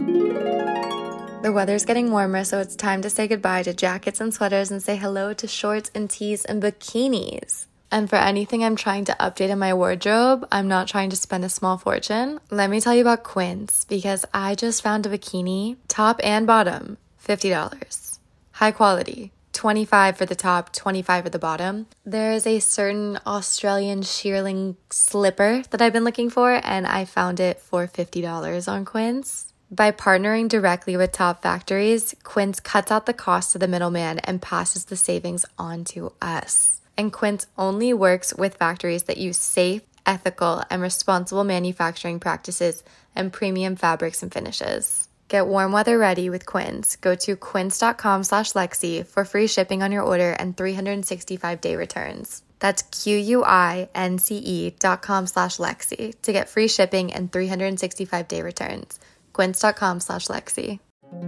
The weather's getting warmer, so it's time to say goodbye to jackets and sweaters and say hello to shorts and tees and bikinis. And for anything I'm trying to update in my wardrobe, I'm not trying to spend a small fortune. Let me tell you about Quince, because I just found a bikini, top and bottom, $50. High quality, $25 for the top, $25 for the bottom. There is a certain Australian shearling slipper that I've been looking for, and I found it for $50 on Quince. By partnering directly with top factories, Quince cuts out the cost of the middleman and passes the savings on to us. And Quince only works with factories that use safe, ethical, and responsible manufacturing practices and premium fabrics and finishes. Get warm weather ready with Quince. Go to quince.com/Lexi for free shipping on your order and 365-day returns. That's QUINCE.com/Lexi to get free shipping and 365-day returns. Quince.com/Lexi.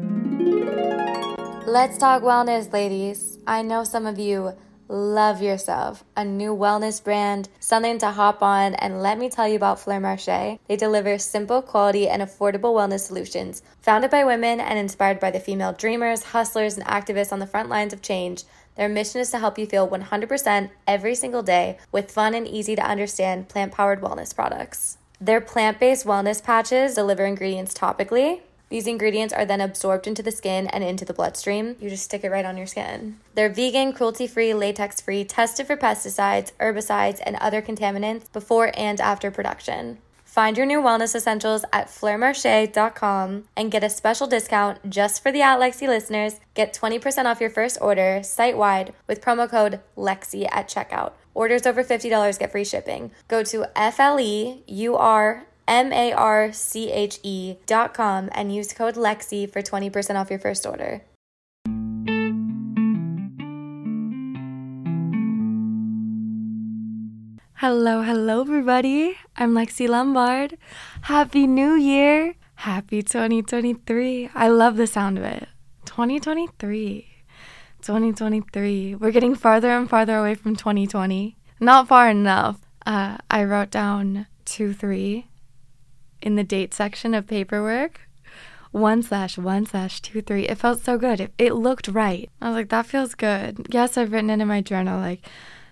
Let's talk wellness, ladies. I know some of you love yourself a new wellness brand, something to hop on, and let me tell you about Fleur Marché. They deliver simple, quality, and affordable wellness solutions. Founded by women and inspired by the female dreamers, hustlers, and activists on the front lines of change, their mission is to help you feel 100% every single day with fun and easy to understand plant-powered wellness products. Their plant-based wellness patches deliver ingredients topically. These ingredients are then absorbed into the skin and into the bloodstream. You just stick it right on your skin. They're vegan, cruelty-free, latex-free, tested for pesticides, herbicides, and other contaminants before and after production. Find your new wellness essentials at fleurmarche.com and get a special discount just for the @Lexi listeners. Get 20% off your first order site-wide with promo code LEXI at checkout. Orders over $50 get free shipping. Go to FLEURMARCHE.com and use code LEXI for 20% off your first order. Hello, everybody. I'm Lexi Lombard. Happy New Year. Happy 2023. I love the sound of it. 2023. We're getting farther and farther away from 2020. Not far enough. I wrote down 2-3 in the date section of paperwork. 1/1/23. It felt so good. It looked right. I was like, that feels good. Yes, I've written it in my journal, like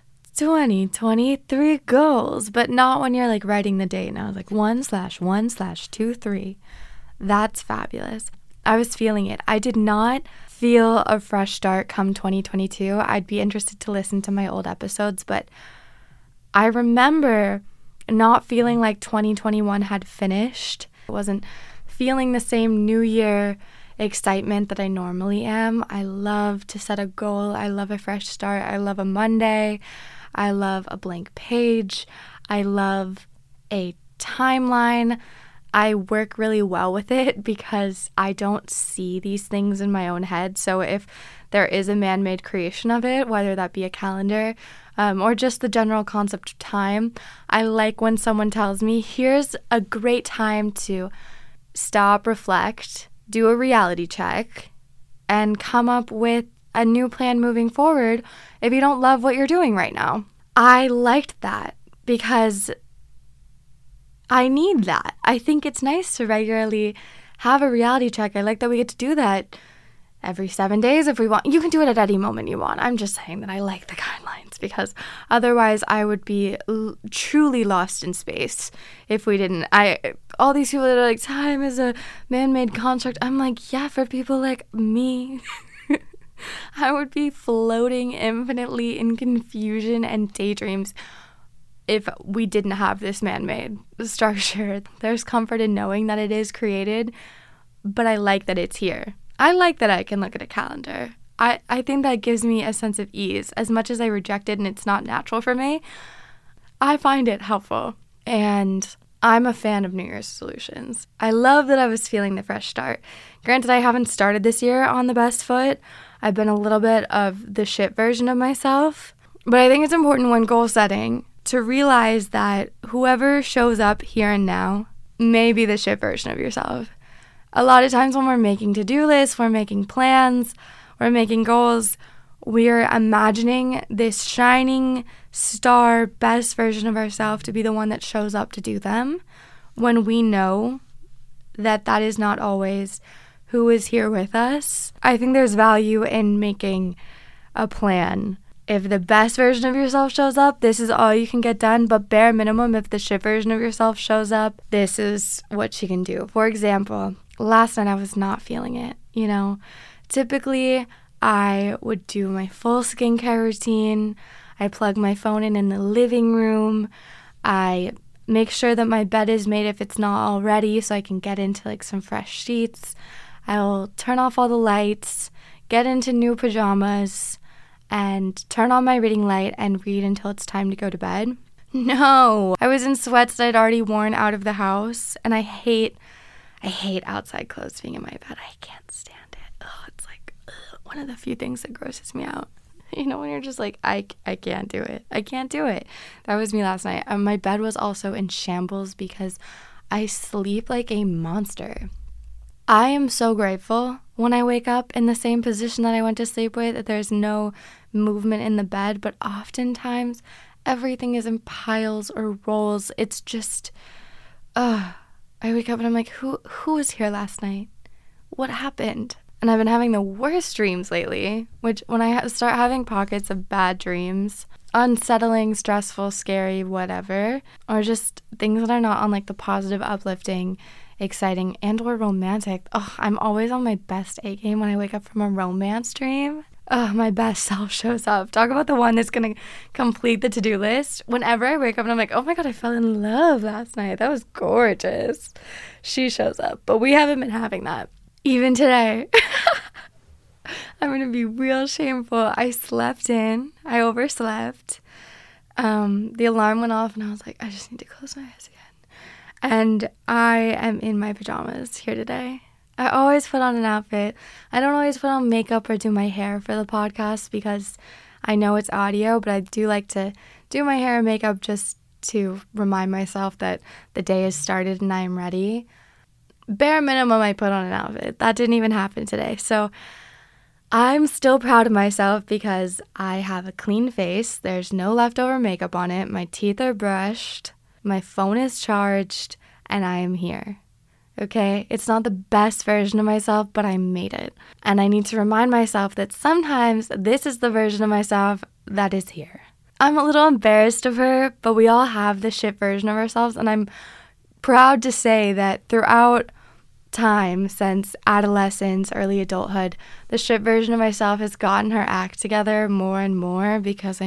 2023 goals, but not when you're like writing the date. And I was like 1/1/23. That's fabulous. I was feeling it. I did not feel a fresh start come 2022. I'd be interested to listen to my old episodes, but I remember not feeling like 2021 had finished. I wasn't feeling the same New Year excitement that I normally am. I love to set a goal. I love a fresh start. I love a Monday. I love a blank page. I love a timeline. I work really well with it because I don't see these things in my own head. So if there is a man-made creation of it, whether that be a calendar or just the general concept of time, I like when someone tells me, here's a great time to stop, reflect, do a reality check, and come up with a new plan moving forward if you don't love what you're doing right now. I liked that because I need that. I think it's nice to regularly have a reality check. I like that we get to do that every 7 days if we want. You can do it at any moment you want. I'm just saying that I like the guidelines because otherwise I would be truly lost in space if we didn't. All these people that are like, time is a man-made construct. I'm like, yeah, for people like me. I would be floating infinitely in confusion and daydreams if we didn't have this man-made structure. There's comfort in knowing that it is created, but I like that it's here. I like that I can look at a calendar. I think that gives me a sense of ease. As much as I reject it and it's not natural for me, I find it helpful. And I'm a fan of New Year's resolutions. I love that I was feeling the fresh start. Granted, I haven't started this year on the best foot. I've been a little bit of the shit version of myself. But I think it's important when goal setting to realize that whoever shows up here and now may be the shit version of yourself. A lot of times when we're making to-do lists, we're making plans, we're making goals, we're imagining this shining star best version of ourselves to be the one that shows up to do them when we know that is not always who is here with us. I think there's value in making a plan. If the best version of yourself shows up, this is all you can get done. But bare minimum, if the shit version of yourself shows up, this is what you can do. For example, last night I was not feeling it, Typically, I would do my full skincare routine. I plug my phone in the living room. I make sure that my bed is made if it's not already so I can get into some fresh sheets. I'll turn off all the lights, get into new pajamas, and turn on my reading light and read until it's time to go to bed. No, I was in sweats that I'd already worn out of the house, and I hate outside clothes being in my bed. I can't stand it. It's one of the few things that grosses me out. When you're just I can't do it. I can't do it. That was me last night. My bed was also in shambles because I sleep like a monster. I am so grateful when I wake up in the same position that I went to sleep with, that there's no movement in the bed, but oftentimes everything is in piles or rolls. It's just, I wake up and I'm like, who was here last night? What happened? And I've been having the worst dreams lately, which when I start having pockets of bad dreams, unsettling, stressful, scary, whatever, or just things that are not on the positive, uplifting, exciting, and or romantic. I'm always on my best A game when I wake up from a romance dream. My best self shows up. Talk about the one that's going to complete the to-do list. Whenever I wake up and I'm like, oh my God, I fell in love last night. That was gorgeous. She shows up. But we haven't been having that. Even today. I'm going to be real shameful. I slept in. I overslept. The alarm went off and I was like, I just need to close my eyes again. And I am in my pajamas here today. I always put on an outfit. I don't always put on makeup or do my hair for the podcast because I know it's audio, but I do like to do my hair and makeup just to remind myself that the day has started and I am ready. Bare minimum, I put on an outfit. That didn't even happen today. So I'm still proud of myself because I have a clean face. There's no leftover makeup on it. My teeth are brushed. My phone is charged. And I am here. Okay? It's not the best version of myself, but I made it. And I need to remind myself that sometimes this is the version of myself that is here. I'm a little embarrassed of her, but we all have the shit version of ourselves. And I'm proud to say that throughout time since adolescence, early adulthood, the shit version of myself has gotten her act together more and more because,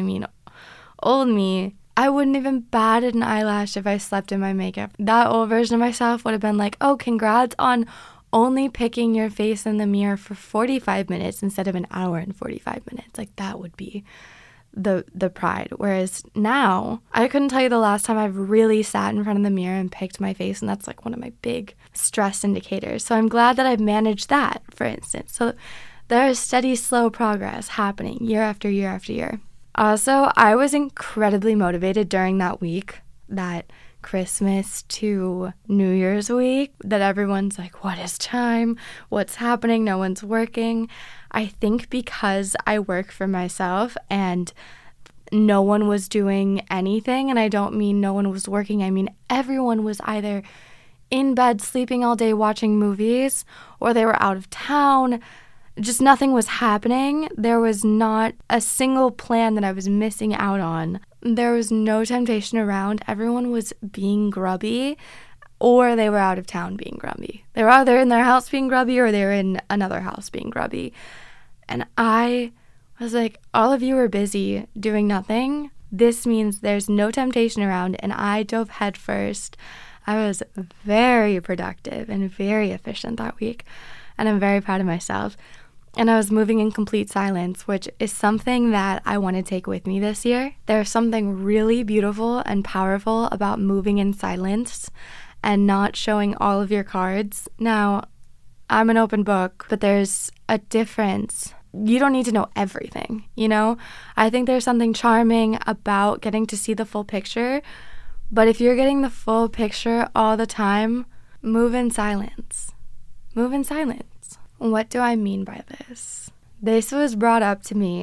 old me, I wouldn't even bat an eyelash if I slept in my makeup. That old version of myself would have been like, oh, congrats on only picking your face in the mirror for 45 minutes instead of an hour and 45 minutes. That would be the pride. Whereas now, I couldn't tell you the last time I've really sat in front of the mirror and picked my face, and that's one of my big stress indicators. So I'm glad that I've managed that, for instance. So there is steady, slow progress happening year after year after year. Also, I was incredibly motivated during that week, that Christmas to New Year's week, that everyone's like, what is time? What's happening? No one's working. I think because I work for myself and no one was doing anything, and I don't mean no one was working, I mean everyone was either in bed sleeping all day watching movies, or they were out of town. Just nothing was happening. There was not a single plan that I was missing out on. There was no temptation around. Everyone was being grubby, or they were out of town being grubby. They were either in their house being grubby or they were in another house being grubby. And I was like, all of you are busy doing nothing. This means there's no temptation around, and I dove head first. I was very productive and very efficient that week, and I'm very proud of myself. And I was moving in complete silence, which is something that I want to take with me this year. There's something really beautiful and powerful about moving in silence and not showing all of your cards. Now, I'm an open book, but there's a difference. You don't need to know everything, I think there's something charming about getting to see the full picture. But if you're getting the full picture all the time, move in silence. Move in silence. What do I mean by this? This was brought up to me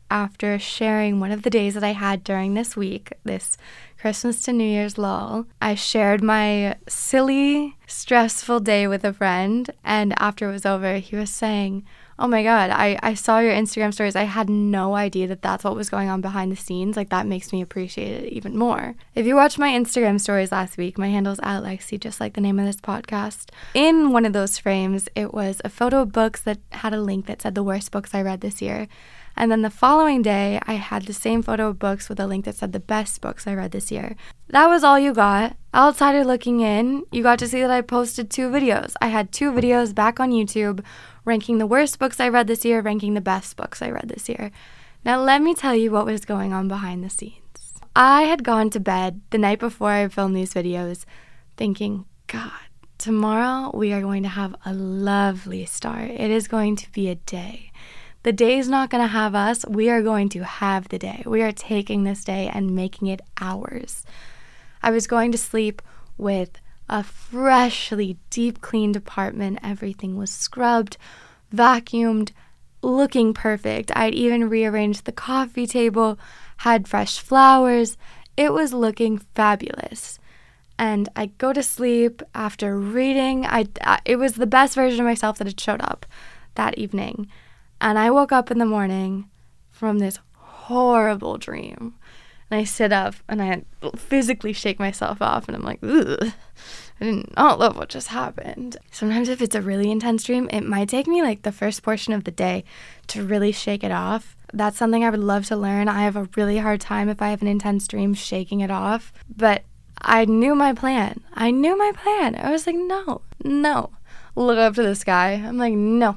after sharing one of the days that I had during this week, this Christmas to New Year's lull. I shared my silly, stressful day with a friend, and after it was over, he was saying, "Oh my God, I saw your Instagram stories. I had no idea that that's what was going on behind the scenes. Like, that makes me appreciate it even more." If you watched my Instagram stories last week, my handle's @Lexi, just like the name of this podcast. In one of those frames, it was a photo of books that had a link that said the worst books I read this year. And then the following day, I had the same photo of books with a link that said the best books I read this year. That was all you got. Outsider looking in, you got to see that I posted 2 videos. I had 2 videos back on YouTube ranking the worst books I read this year, ranking the best books I read this year. Now let me tell you what was going on behind the scenes. I had gone to bed the night before I filmed these videos thinking, God, tomorrow we are going to have a lovely start. It is going to be a day. The day is not going to have us. We are going to have the day. We are taking this day and making it ours. I was going to sleep with a freshly deep cleaned apartment. Everything was scrubbed, vacuumed, looking perfect. I'd even rearranged the coffee table, had fresh flowers. It was looking fabulous. And I go to sleep after reading. It was the best version of myself that had showed up that evening. And I woke up in the morning from this horrible dream. And I sit up and I physically shake myself off. And I'm like, ugh, I did not love what just happened. Sometimes if it's a really intense dream, it might take me like the first portion of the day to really shake it off. That's something I would love to learn. I have a really hard time if I have an intense dream shaking it off. But I knew my plan. I was like, no. Look up to the sky. I'm like, no,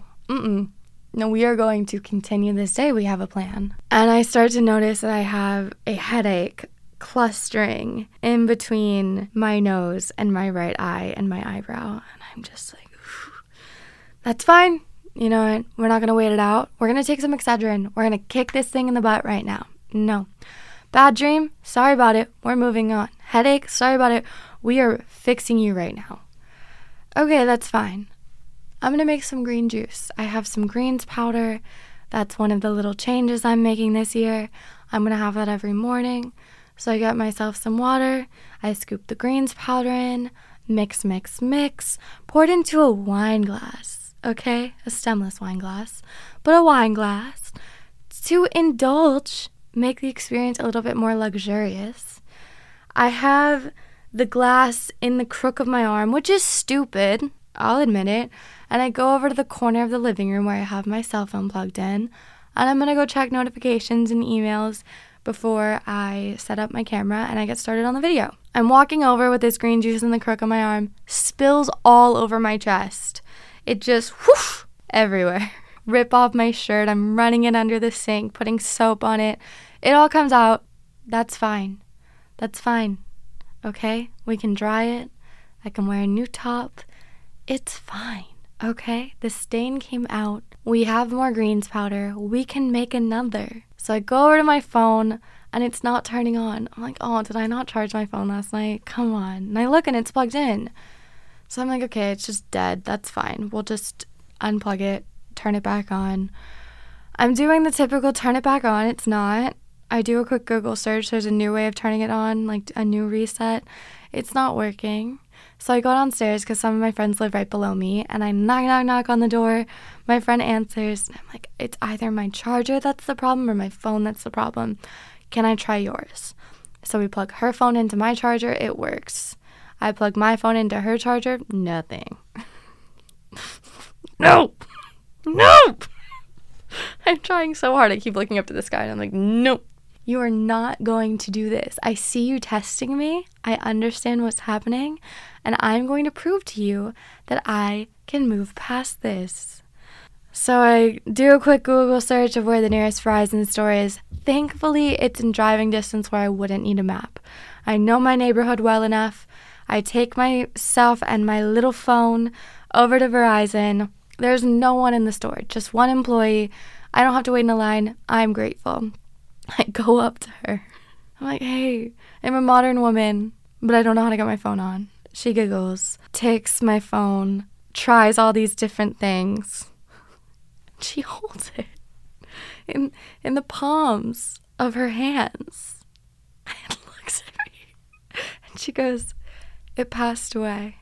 No, we are going to continue this day. We have a plan. And I start to notice that I have a headache clustering in between my nose and my right eye and my eyebrow. And I'm just like, that's fine. You know what? We're not going to wait it out. We're going to take some Excedrin. We're going to kick this thing in the butt right now. No. Bad dream? Sorry about it. We're moving on. Headache? Sorry about it. We are fixing you right now. Okay, that's fine. I'm going to make some green juice. I have some greens powder. That's one of the little changes I'm making this year. I'm going to have that every morning. So I get myself some water. I scoop the greens powder in. Mix. Pour it into a wine glass. Okay? A stemless wine glass. But a wine glass. To indulge, make the experience a little bit more luxurious. I have the glass in the crook of my arm, which is stupid. I'll admit it. And I go over to the corner of the living room where I have my cell phone plugged in, and I'm going to go check notifications and emails before I set up my camera and I get started on the video. I'm walking over with this green juice in the crook of my arm, spills all over my chest. It just whoosh everywhere. Rip off my shirt. I'm running it under the sink, putting soap on it. It all comes out. That's fine. Okay? We can dry it. I can wear a new top. It's fine. Okay, the stain came out. We have more greens powder. We can make another. So I go over to my phone and it's not turning on. I'm like, oh, did I not charge my phone last night? Come on. And I look and it's plugged in. So I'm like, okay, it's just dead. That's fine. We'll just unplug it, turn it back on. I'm doing the typical turn it back on. It's not. I do a quick Google search. There's a new way of turning it on, like a new reset. It's not working. So I go downstairs because some of my friends live right below me, and I knock on the door. My friend answers, and I'm like, it's either my charger that's the problem or my phone that's the problem. Can I try yours? So we plug her phone into my charger. It works. I plug my phone into her charger. Nothing. No. I'm trying so hard. I keep looking up to the sky, and I'm like, nope. You are not going to do this. I see you testing me. I understand what's happening. And I'm going to prove to you that I can move past this. So I do a quick Google search of where the nearest Verizon store is. Thankfully, it's in driving distance where I wouldn't need a map. I know my neighborhood well enough. I take myself and my little phone over to Verizon. There's no one in the store, just one employee. I don't have to wait in a line. I'm grateful. I go up to her. I'm like, hey, I'm a modern woman, but I don't know how to get my phone on. She giggles, takes my phone, tries all these different things. She holds it. in the palms of her hands. And looks at me and she goes, "It passed away."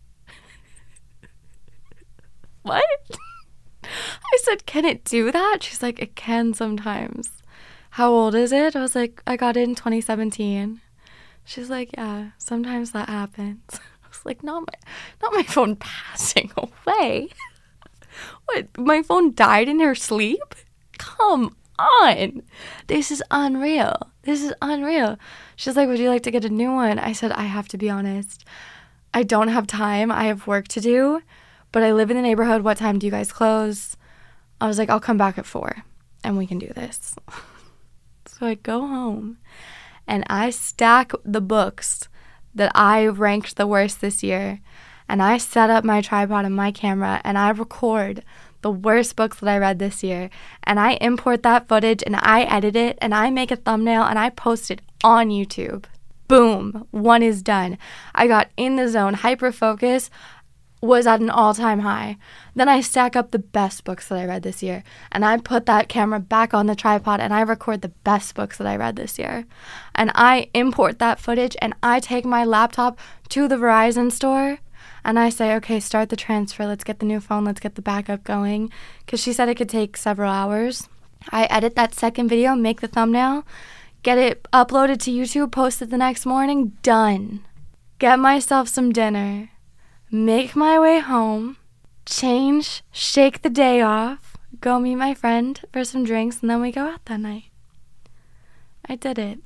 What? I said, "Can it do that?" She's like, "It can sometimes." "How old is it?" I was like, "I got it in 2017. She's like, "Yeah, sometimes that happens." I was like, not my phone passing away. What, my phone died in her sleep? Come on. This is unreal. She's like, "Would you like to get a new one?" I said, "I have to be honest. I don't have time. I have work to do, but I live in the neighborhood. What time do you guys close?" I was like, "I'll come back at 4 and we can do this." So I go home and I stack the books that I ranked the worst this year, and I set up my tripod and my camera and I record the worst books that I read this year, and I import that footage and I edit it and I make a thumbnail and I post it on YouTube. Boom, one is done. I got in the zone. Hyper focus was at an all-time high. Then I stack up the best books that I read this year, and I put that camera back on the tripod and I record the best books that I read this year. And I import that footage and I take my laptop to the Verizon store and I say, "Okay, start the transfer. Let's get the new phone. Let's get the backup going." Because she said it could take several hours. I edit that second video, make the thumbnail, get it uploaded to YouTube, post it the next morning, done. Get myself some dinner. Make my way home, change, shake the day off, go meet my friend for some drinks, and then we go out that night. I did it.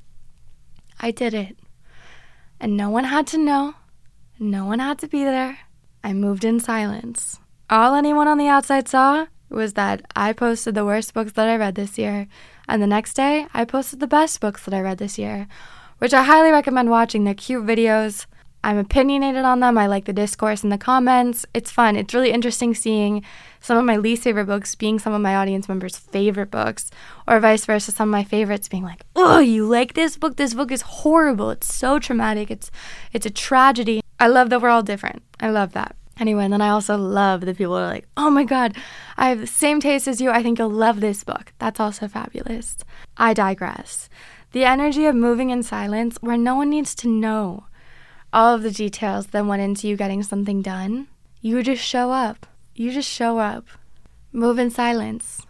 And no one had to know. No one had to be there. I moved in silence. All anyone on the outside saw was that I posted the worst books that I read this year, and the next day I posted the best books that I read this year, which I highly recommend watching. They're cute videos. I'm opinionated on them. I like the discourse in the comments. It's fun. It's really interesting seeing some of my least favorite books being some of my audience members' favorite books, or vice versa, some of my favorites being like, "Oh, you like this book? This book is horrible. It's so traumatic. It's a tragedy." I love that we're all different. I love that. Anyway, and then I also love the people who are like, "Oh my God, I have the same taste as you. I think you'll love this book." That's also fabulous. I digress. The energy of moving in silence where no one needs to know all of the details that went into you getting something done. You just show up. Move in silence.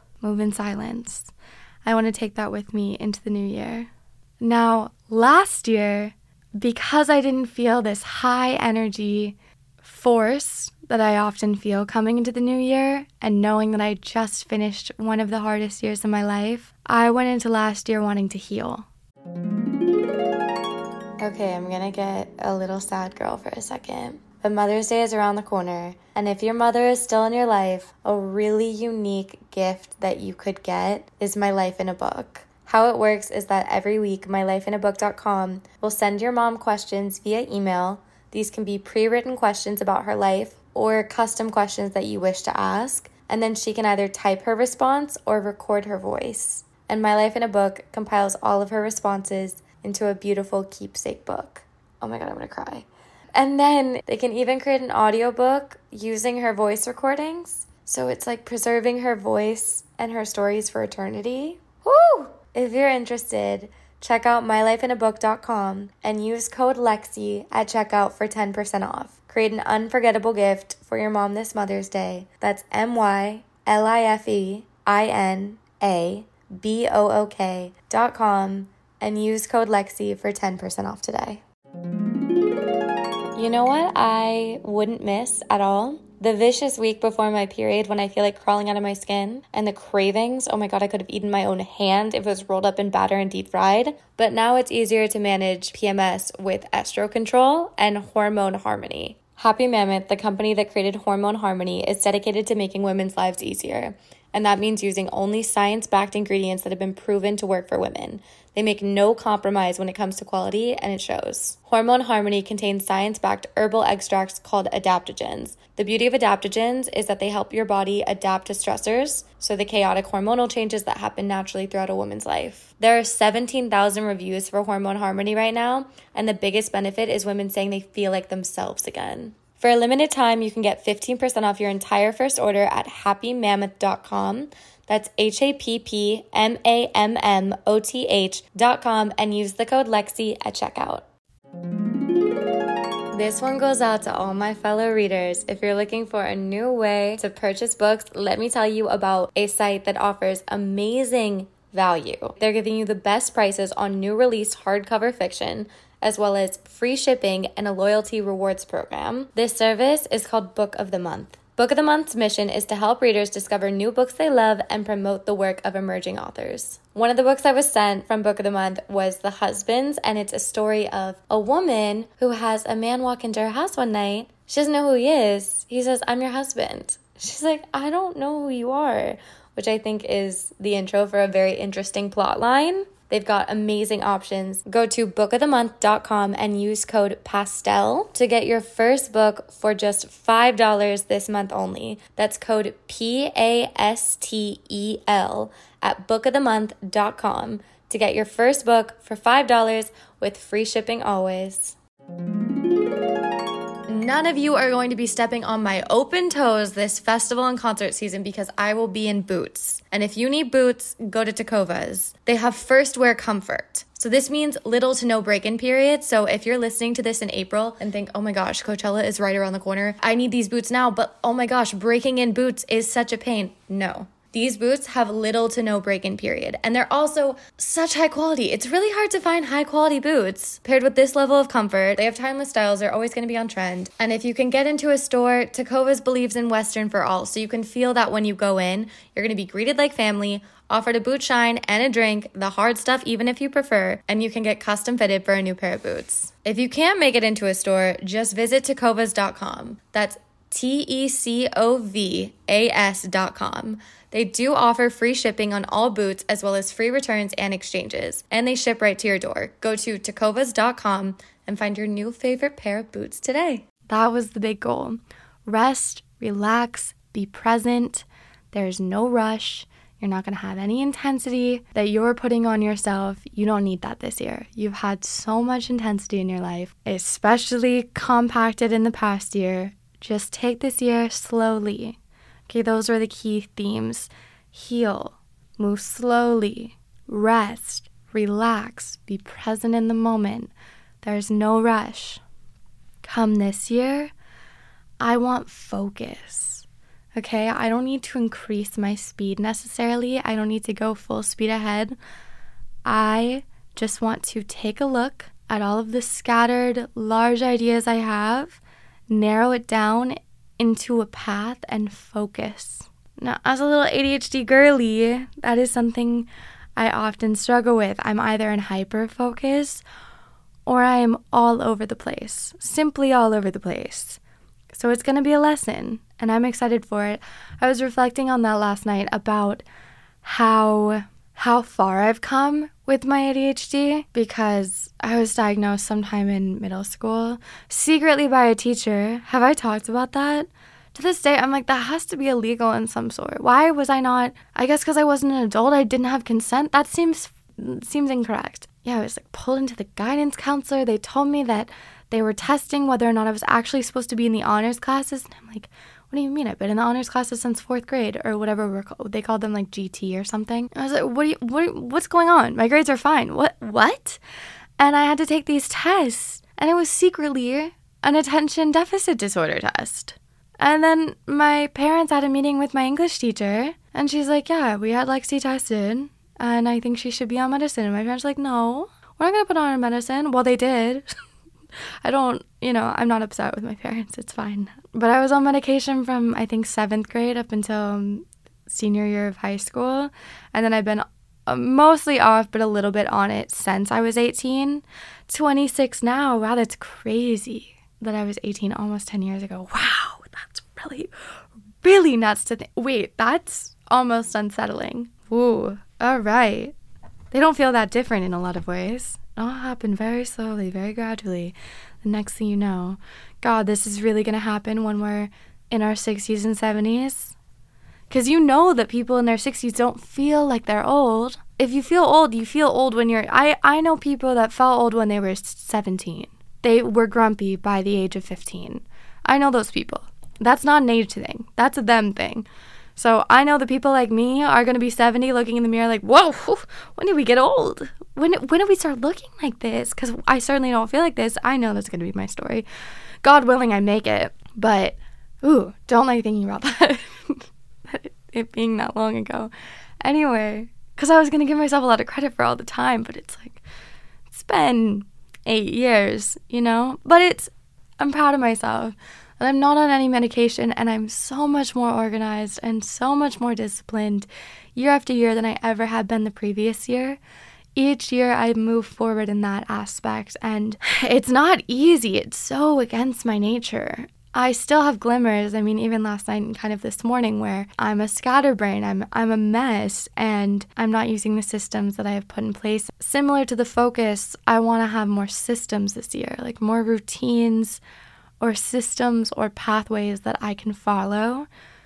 I want to take that with me into the new year. Now, last year, because I didn't feel this high energy force that I often feel coming into the new year, and knowing that I just finished one of the hardest years of my life, I went into last year wanting to heal. Okay, I'm gonna get a little sad girl for a second. But Mother's Day is around the corner, and if your mother is still in your life, a really unique gift that you could get is My Life in a Book. How it works is that every week, mylifeinabook.com will send your mom questions via email. These can be pre-written questions about her life or custom questions that you wish to ask, and then she can either type her response or record her voice. And My Life in a Book compiles all of her responses into a beautiful keepsake book. Oh my God, I'm gonna cry. And then they can even create an audiobook using her voice recordings. So it's like preserving her voice and her stories for eternity. Woo! If you're interested, check out mylifeinabook.com and use code LEXI at checkout for 10% off. Create an unforgettable gift for your mom this Mother's Day. That's mylifeinabook.com and use code LEXI for 10% off today. You know what I wouldn't miss at all? The vicious week before my period when I feel like crawling out of my skin, and the cravings. Oh my God, I could have eaten my own hand if it was rolled up in batter and deep fried. But now it's easier to manage PMS with Estro Control and Hormone Harmony. Happy Mammoth, the company that created Hormone Harmony, is dedicated to making women's lives easier. And that means using only science-backed ingredients that have been proven to work for women. They make no compromise when it comes to quality, and it shows. Hormone Harmony contains science-backed herbal extracts called adaptogens. The beauty of adaptogens is that they help your body adapt to stressors, so the chaotic hormonal changes that happen naturally throughout a woman's life. There are 17,000 reviews for Hormone Harmony right now, and the biggest benefit is women saying they feel like themselves again. For a limited time, you can get 15% off your entire first order at happymammoth.com. That's HAPPMAMMOTH.com and use the code Lexi at checkout. This one goes out to all my fellow readers. If you're looking for a new way to purchase books, let me tell you about a site that offers amazing value. They're giving you the best prices on new release hardcover fiction, as well as free shipping and a loyalty rewards program. This service is called Book of the Month. Book of the Month's mission is to help readers discover new books they love and promote the work of emerging authors. One of the books I was sent from Book of the Month was The Husbands, and it's a story of a woman who has a man walk into her house one night. She doesn't know who he is. He says, "I'm your husband." She's like, "I don't know who you are," which I think is the intro for a very interesting plot line. They've got amazing options. Go to bookofthemonth.com and use code PASTEL to get your first book for just $5 this month only. That's code PASTEL at bookofthemonth.com to get your first book for $5 with free shipping always. None of you are going to be stepping on my open toes this festival and concert season because I will be in boots. And if you need boots, go to Tecovas. They have first wear comfort. So this means little to no break-in period. So if you're listening to this in April and think, oh my gosh, Coachella is right around the corner, I need these boots now, but oh my gosh, breaking in boots is such a pain. No. These boots have little to no break-in period, and they're also such high quality. It's really hard to find high quality boots paired with this level of comfort. They have timeless styles. They're always going to be on trend. And if you can get into a store, Tecovas believes in Western for all, so you can feel that when you go in, you're going to be greeted like family, offered a boot shine and a drink, the hard stuff even if you prefer, and you can get custom fitted for a new pair of boots. If you can't make it into a store, just visit tecovas.com. That's TECOVAS.com. They do offer free shipping on all boots as well as free returns and exchanges, and they ship right to your door. Go to tecovas.com and find your new favorite pair of boots today. That was the big goal. Rest, relax, be present. There's no rush. You're not going to have any intensity that you're putting on yourself. You don't need that this year. You've had so much intensity in your life, especially compacted in the past year. Just take this year slowly. Okay, those are the key themes. Heal, move slowly, rest, relax, be present in the moment. There's no rush. Come this year, I want focus. Okay, I don't need to increase my speed necessarily. I don't need to go full speed ahead. I just want to take a look at all of the scattered, large ideas I have, narrow it down into a path and focus. Now, as a little ADHD girly, that is something I often struggle with. I'm either in hyper focus or I am all over the place, simply all over the place. So it's going to be a lesson, and I'm excited for it. I was reflecting on that last night about how far I've come with my ADHD, because I was diagnosed sometime in middle school, secretly by a teacher. Have I talked about that? To this day, I'm like, that has to be illegal in some sort. Why was I not? I guess because I wasn't an adult, I didn't have consent. That seems incorrect. Yeah, I was like pulled into the guidance counselor. They told me that they were testing whether or not I was actually supposed to be in the honors classes. And I'm like, what do you mean? I've been in the honors classes since 4th grade or whatever they called them, like GT or something. I was like, what's going on? My grades are fine. What? And I had to take these tests, and it was secretly an attention deficit disorder test. And then my parents had a meeting with my English teacher, and she's like, yeah, we had Lexi tested, and I think she should be on medicine. And my parents were like, no, we're not going to put her on medicine. Well, they did. I'm not upset with my parents. It's fine. But I was on medication from, I think, 7th grade up until senior year of high school. And then I've been mostly off, but a little bit on it since I was 18. 26 now. Wow, that's crazy that I was 18 almost 10 years ago. Wow, that's really, really nuts to think. Wait, that's almost unsettling. Ooh, all right. They don't feel that different in a lot of ways. It all happened very slowly, very gradually. The next thing you know, God, this is really going to happen when we're in our 60s and 70s. Because you know that people in their 60s don't feel like they're old. If you feel old, you feel old when you're... I know people that felt old when they were 17. They were grumpy by the age of 15. I know those people. That's not an age thing. That's a them thing. So I know the people like me are going to be 70 looking in the mirror like, whoa, when did we get old? When did we start looking like this? Because I certainly don't feel like this. I know that's going to be my story. God willing, I make it. But, don't like thinking about that. it being that long ago. Anyway, because I was going to give myself a lot of credit for all the time, but it's like, it's been 8 years, But I'm proud of myself. And I'm not on any medication, and I'm so much more organized and so much more disciplined year after year than I ever had been the previous year. Each year I move forward in that aspect, and it's not easy. It's so against my nature. I still have glimmers. I mean, even last night and kind of this morning, where I'm a scatterbrain, I'm a mess, and I'm not using the systems that I have put in place. Similar to the focus, I want to have more systems this year, like more routines, or systems or pathways that I can follow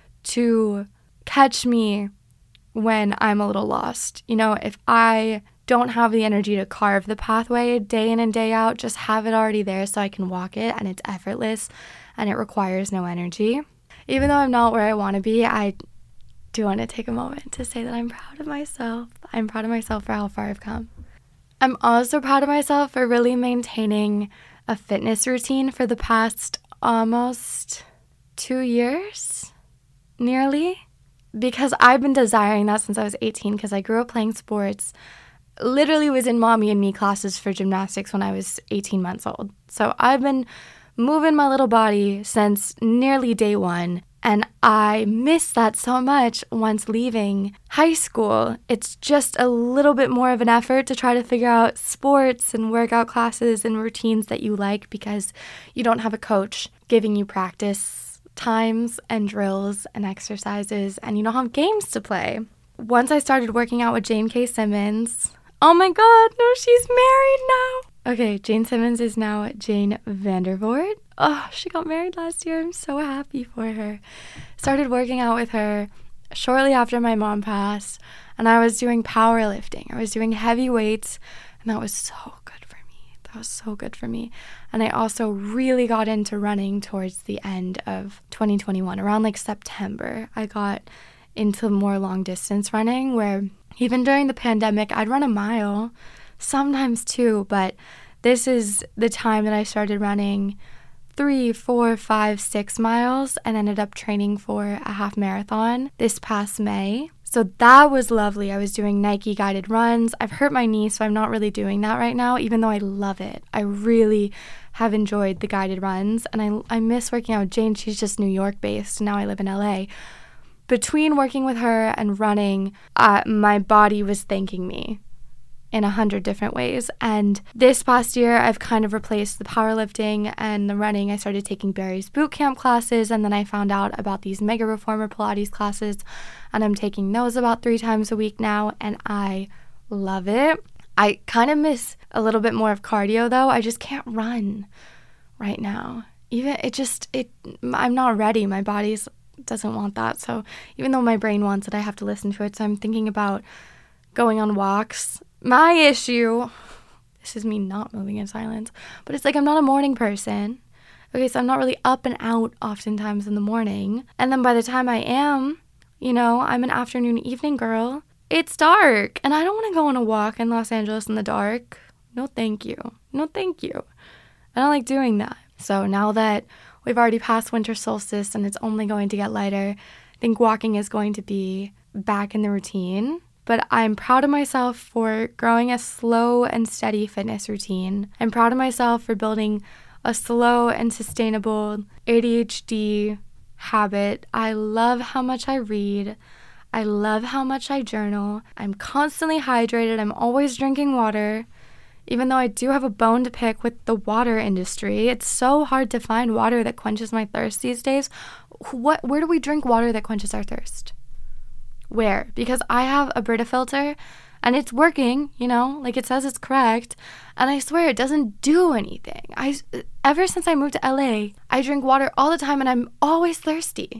to catch me when I'm a little lost. If I don't have the energy to carve the pathway day in and day out, just have it already there so I can walk it and it's effortless and it requires no energy. Even though I'm not where I want to be, I do want to take a moment to say that I'm proud of myself. I'm proud of myself for how far I've come. I'm also proud of myself for really maintaining a fitness routine for the past almost 2 years, nearly, because I've been desiring that since I was 18 because I grew up playing sports, literally was in mommy and me classes for gymnastics when I was 18 months old. So I've been moving my little body since nearly day one, and I miss that so much once leaving high school. It's just a little bit more of an effort to try to figure out sports and workout classes and routines that you like because you don't have a coach giving you practice times and drills and exercises, and you don't have games to play. Once I started working out with Jane K. Simmons, oh my God, no, she's married now. Okay, Jane Simmons is now Jane Vandervoort. Oh, she got married last year. I'm so happy for her. Started working out with her shortly after my mom passed, and I was doing powerlifting. I was doing heavy weights, and that was so good for me. That was so good for me. And I also really got into running towards the end of 2021. Around like September, I got into more long distance running, where even during the pandemic, I'd run a mile, sometimes 2, but this is the time that I started running 3, 4, 5, 6 miles and ended up training for a half marathon this past May. So that was lovely. I was doing Nike guided runs. I've hurt my knee, so I'm not really doing that right now, even though I love it. I really have enjoyed the guided runs, and I miss working out with Jane. She's just New York based, and now I live in LA. Between working with her and running, my body was thanking me in 100 different ways. And this past year, I've kind of replaced the powerlifting and the running. I started taking Barry's boot camp classes, and then I found out about these Mega Reformer Pilates classes, and I'm taking those about 3 times a week now, and I love it. I kind of miss a little bit more of cardio, though. I just can't run right now. I'm not ready. My body doesn't want that. So even though my brain wants it, I have to listen to it. So I'm thinking about going on walks. My issue, this is me not moving in silence, but it's like I'm not a morning person. Okay, so I'm not really up and out oftentimes in the morning. And then by the time I am, I'm an afternoon, evening girl. It's dark, and I don't want to go on a walk in Los Angeles in the dark. No, thank you. No, thank you. I don't like doing that. So now that we've already passed winter solstice and it's only going to get lighter, I think walking is going to be back in the routine. But I'm proud of myself for growing a slow and steady fitness routine. I'm proud of myself for building a slow and sustainable ADHD habit. I love how much I read. I love how much I journal. I'm constantly hydrated. I'm always drinking water. Even though I do have a bone to pick with the water industry, it's so hard to find water that quenches my thirst these days. Where do we drink water that quenches our thirst? Where? Because I have a Brita filter and it's working, like it says it's correct. And I swear it doesn't do anything. Ever since I moved to LA, I drink water all the time and I'm always thirsty.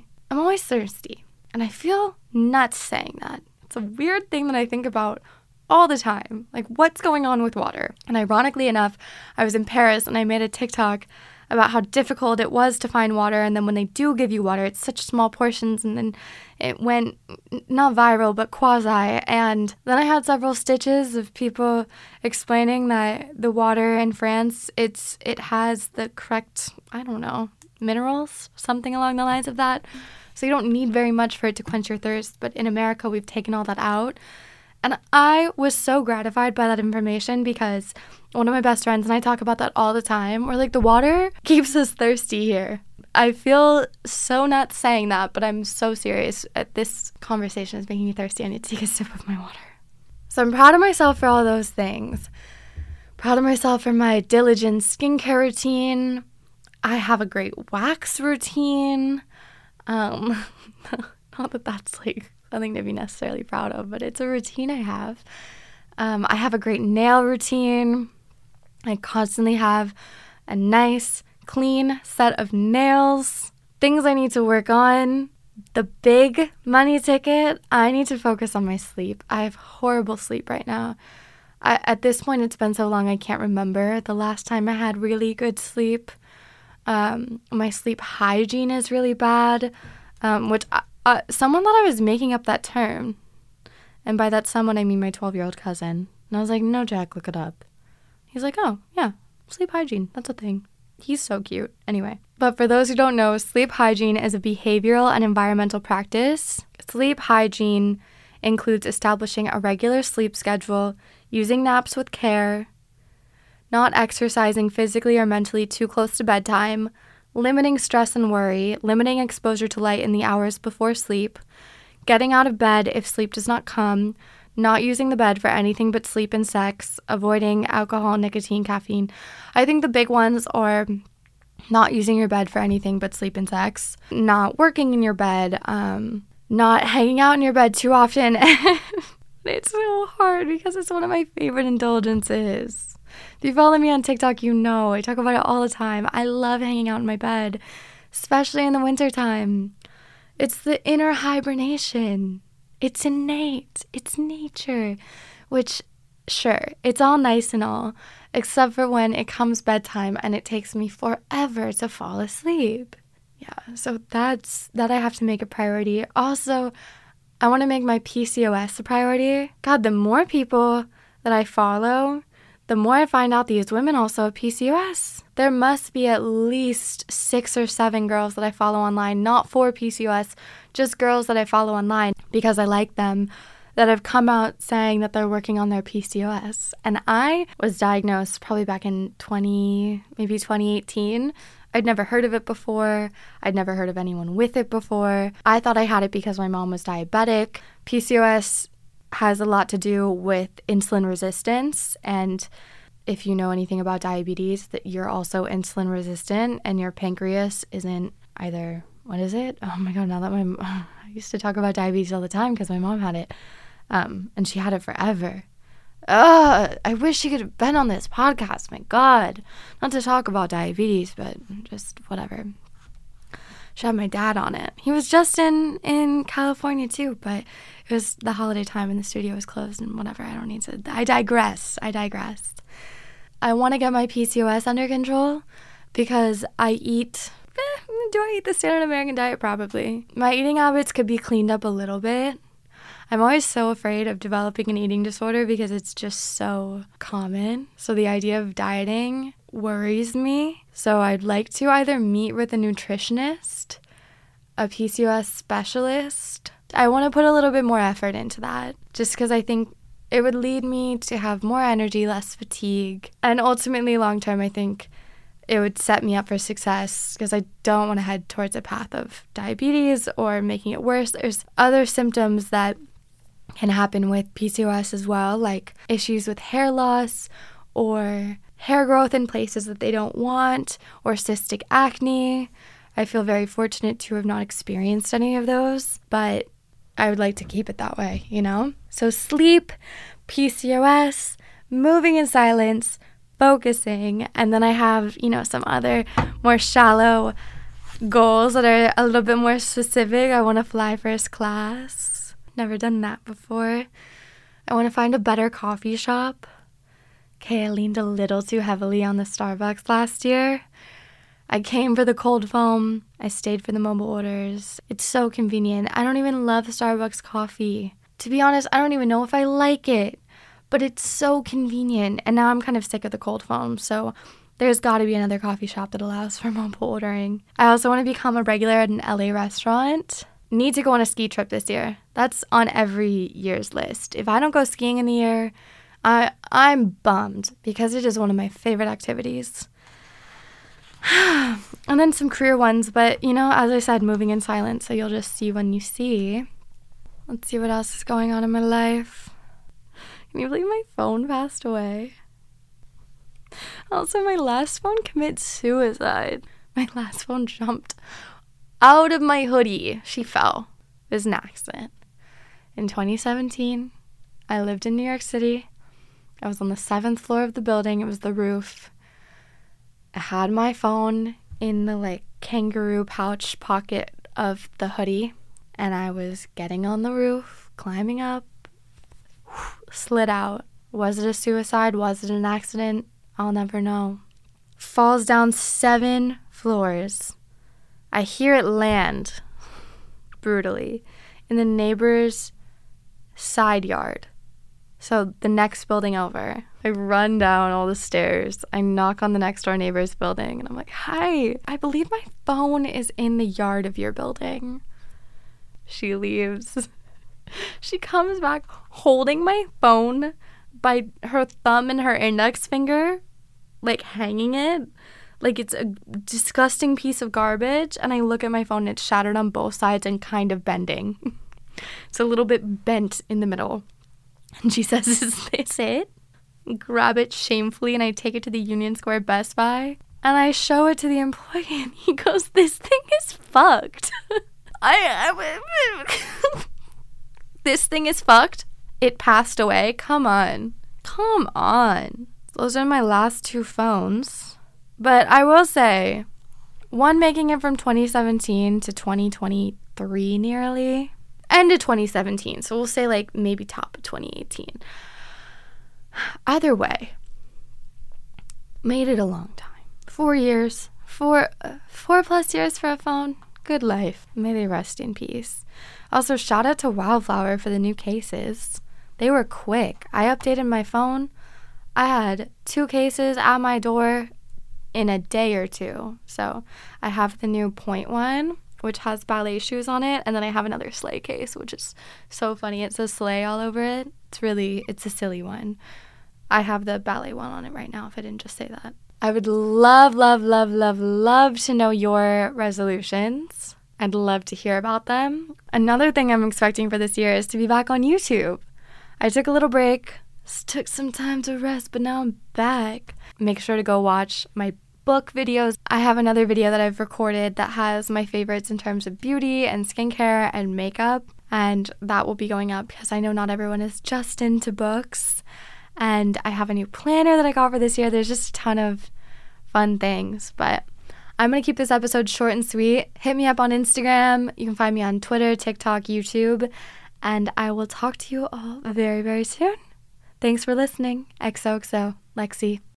And I feel nuts saying that. It's a weird thing that I think about all the time. Like, what's going on with water? And ironically enough, I was in Paris and I made a TikTok about how difficult it was to find water. And then when they do give you water, it's such small portions. And then it went not viral, but quasi. And then I had several stitches of people explaining that the water in France, it has the correct, I don't know, minerals, something along the lines of that. So you don't need very much for it to quench your thirst. But in America, we've taken all that out. And I was so gratified by that information because one of my best friends, and I talk about that all the time, we're like, the water keeps us thirsty here. I feel so nuts saying that, but I'm so serious. This conversation is making me thirsty. I need to take a sip of my water. So I'm proud of myself for all those things. Proud of myself for my diligent skincare routine. I have a great wax routine. Not that that's like something to be necessarily proud of, but it's a routine I have. I have a great nail routine. I constantly have a nice, clean set of nails. Things I need to work on. The big money ticket, I need to focus on my sleep. I have horrible sleep right now. At this point, it's been so long I can't remember the last time I had really good sleep. My sleep hygiene is really bad, which someone thought I was making up that term. And by that someone, I mean my 12-year-old cousin. And I was like, no, Jack, look it up. He's like, oh, yeah, sleep hygiene. That's a thing. He's so cute. Anyway. But for those who don't know, sleep hygiene is a behavioral and environmental practice. Sleep hygiene includes establishing a regular sleep schedule, using naps with care, not exercising physically or mentally too close to bedtime, limiting stress and worry, limiting exposure to light in the hours before sleep, getting out of bed if sleep does not come, not using the bed for anything but sleep and sex, avoiding alcohol, nicotine, caffeine. I think the big ones are not using your bed for anything but sleep and sex, not working in your bed, not hanging out in your bed too often. It's so hard because it's one of my favorite indulgences. If you follow me on TikTok, you know I talk about it all the time. I love hanging out in my bed, especially in the wintertime. It's the inner hibernation. It's innate. It's nature. Which, sure, it's all nice and all, except for when it comes bedtime and it takes me forever to fall asleep. Yeah, so that I have to make a priority. Also, I want to make my PCOS a priority. God, the more people that I follow, the more I find out these women also have PCOS. There must be at least 6 or 7 girls that I follow online, not for PCOS, just girls that I follow online because I like them, that have come out saying that they're working on their PCOS. And I was diagnosed probably back in 2018. I'd never heard of it before. I'd never heard of anyone with it before. I thought I had it because my mom was diabetic. PCOS has a lot to do with insulin resistance, and if you know anything about diabetes, that you're also insulin resistant and your pancreas isn't either, what is it? Oh my God, now that I used to talk about diabetes all the time because my mom had it, and she had it forever. I wish she could have been on this podcast, my God. Not to talk about diabetes, but just whatever. Should have my dad on it. He was just in California too, but it was the holiday time and the studio was closed and whatever. I digress. I want to get my PCOS under control because I eat, do I eat the standard American diet? Probably. My eating habits could be cleaned up a little bit. I'm always so afraid of developing an eating disorder because it's just so common. So the idea of dieting worries me. So I'd like to either meet with a nutritionist, a PCOS specialist. I want to put a little bit more effort into that just because I think it would lead me to have more energy, less fatigue. And ultimately, long term, I think it would set me up for success because I don't want to head towards a path of diabetes or making it worse. There's other symptoms that can happen with PCOS as well, like issues with hair loss or hair growth in places that they don't want, or cystic acne. I feel very fortunate to have not experienced any of those, but I would like to keep it that way, you know? So sleep, PCOS, moving in silence, focusing, and then I have, some other more shallow goals that are a little bit more specific. I want to fly first class. Never done that before. I want to find a better coffee shop. Okay, I leaned a little too heavily on the Starbucks last year. I came for the cold foam. I stayed for the mobile orders. It's so convenient. I don't even love Starbucks coffee. To be honest, I don't even know if I like it, but it's so convenient. And now I'm kind of sick of the cold foam, so there's got to be another coffee shop that allows for mobile ordering. I also want to become a regular at an LA restaurant. Need to go on a ski trip this year. That's on every year's list. If I don't go skiing in the year, I'm bummed because it is one of my favorite activities. And then some career ones, but as I said, moving in silence, so you'll just see when you see. Let's see what else is going on in my life. Can you believe my phone passed away? Also, my last phone committed suicide. My last phone jumped out of my hoodie. She fell. It was an accident. In 2017, I lived in New York City. I was on the 7th floor of the building. It was the roof. I had my phone in the kangaroo pouch pocket of the hoodie, and I was getting on the roof, climbing up, slid out. Was it a suicide? Was it an accident? I'll never know. Falls down 7 floors. I hear it land brutally in the neighbor's side yard. So the next building over. I run down all the stairs. I knock on the next door neighbor's building and I'm like, "Hi, I believe my phone is in the yard of your building." She leaves. She comes back holding my phone by her thumb and her index finger, hanging it. It's a disgusting piece of garbage. And I look at my phone and it's shattered on both sides and kind of bending. It's a little bit bent in the middle. And she says, "Is this it?" Grab it shamefully and I take it to the Union Square Best Buy. And I show it to the employee and he goes, "This thing is fucked." This thing is fucked. It passed away. Come on. Those are my last 2 phones. But I will say, one making it from 2017 to 2023 nearly. End of 2017. So we'll say maybe top of 2018. Either way, made it a long time. 4 years. 4+ years for a phone. Good life. May they rest in peace. Also, shout out to Wildflower for the new cases. They were quick. I updated my phone. I had 2 cases at my door in a day or 2. So I have the new Point one, which has ballet shoes on it. And then I have another Slay case, which is so funny. It says Slay all over it. It's a silly one. I have the ballet one on it right now, if I didn't just say that. I would love to know your resolutions. I'd love to hear about them. Another thing I'm expecting for this year is to be back on YouTube. I took a little break, took some time to rest, but now I'm back. Make sure to go watch my book videos. I have another video that I've recorded that has my favorites in terms of beauty and skincare and makeup, and that will be going up because I know not everyone is just into books. And I have a new planner that I got for this year. There's just a ton of fun things, but I'm going to keep this episode short and sweet. Hit me up on Instagram. You can find me on Twitter, TikTok, YouTube, and I will talk to you all very, very soon. Thanks for listening. XOXO, Lexi.